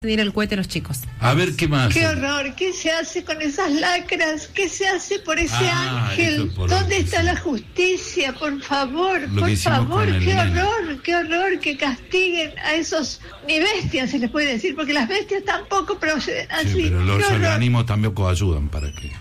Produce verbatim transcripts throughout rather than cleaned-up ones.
Ir el cohete a los chicos. A ver, ¿qué más? Qué horror, ¿qué se hace con esas lacras? ¿Qué se hace por ese ah, ángel? Por ¿Dónde está sí. la justicia? Por favor, Lo por favor, qué horror, nene. qué horror que castiguen a esos, ni bestias se les puede decir, porque las bestias tampoco proceden así. Sí, pero los organismos tampoco ayudan para que...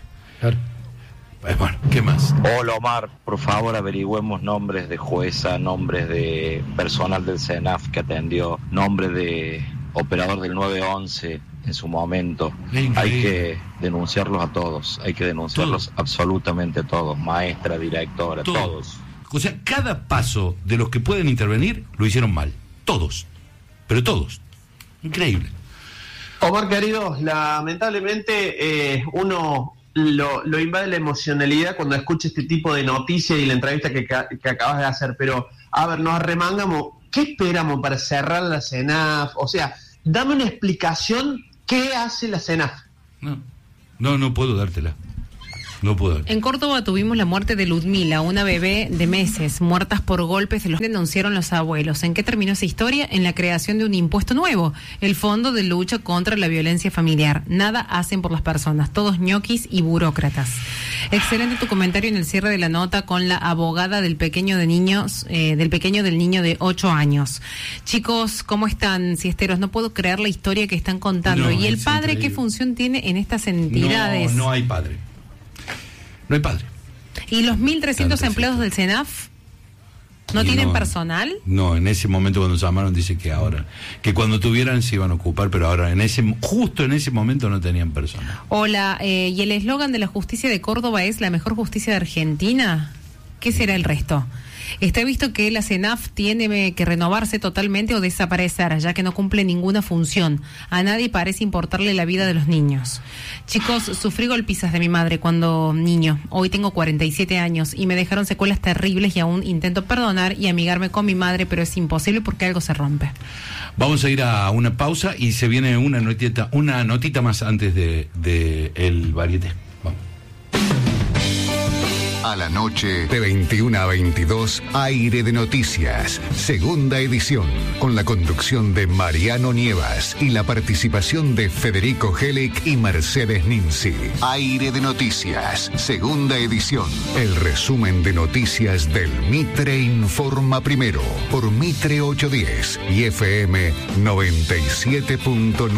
Eh, bueno, ¿qué más? Hola Omar, por favor averigüemos nombres de jueza, nombres de personal del CENAF que atendió, nombres de operador del nueve once en su momento. Hay que denunciarlos a todos, hay que denunciarlos Todo. absolutamente todos, maestra, directora, Todo. todos. O sea, cada paso de los que pueden intervenir lo hicieron mal, todos, pero todos. Increíble. Omar querido, lamentablemente eh, uno lo, lo invade la emocionalidad cuando escucha este tipo de noticias y la entrevista que, que acabas de hacer, pero a ver, nos arremangamos. ¿Qué esperamos para cerrar la CENAF? O sea, dame una explicación. ¿Qué hace la CENAF? No, no, no puedo dártela. No puedo. En Córdoba tuvimos la muerte de Ludmila, una bebé de meses, muertas por golpes de los que denunciaron los abuelos. ¿En qué terminó esa historia? En la creación de un impuesto nuevo, el Fondo de Lucha contra la Violencia Familiar. Nada hacen por las personas, todos ñoquis y burócratas. Excelente tu comentario en el cierre de la nota con la abogada del pequeño de niños, eh, del pequeño del niño de ocho años. Chicos, ¿cómo están, siesteros? No puedo creer la historia que están contando. No, ¿y el padre increíble. qué función tiene en estas entidades? No, no hay padre. No hay padre. ¿Y los mil trescientos empleados del CENAF no y tienen no, personal? No, en ese momento cuando llamaron dice que ahora, que cuando tuvieran se iban a ocupar, pero ahora en ese justo en ese momento no tenían personal. Hola, eh, ¿y el eslogan de la justicia de Córdoba es la mejor justicia de Argentina? ¿Qué será el resto? Está visto que la CENAF tiene que renovarse totalmente o desaparecer, ya que no cumple ninguna función. A nadie parece importarle la vida de los niños. Chicos, sufrí golpizas de mi madre cuando niño. Hoy tengo cuarenta y siete años y me dejaron secuelas terribles y aún intento perdonar y amigarme con mi madre, pero es imposible porque algo se rompe. Vamos a ir a una pausa y se viene una notita, una notita más antes de, de el varieté. A la noche, de veintiuna a veintidós, Aire de Noticias, segunda edición, con la conducción de Mariano Nievas y la participación de Federico Helic y Mercedes Ninzi. Aire de Noticias, segunda edición, el resumen de noticias del Mitre Informa Primero, por Mitre ochocientos diez y F M noventa y siete punto nueve.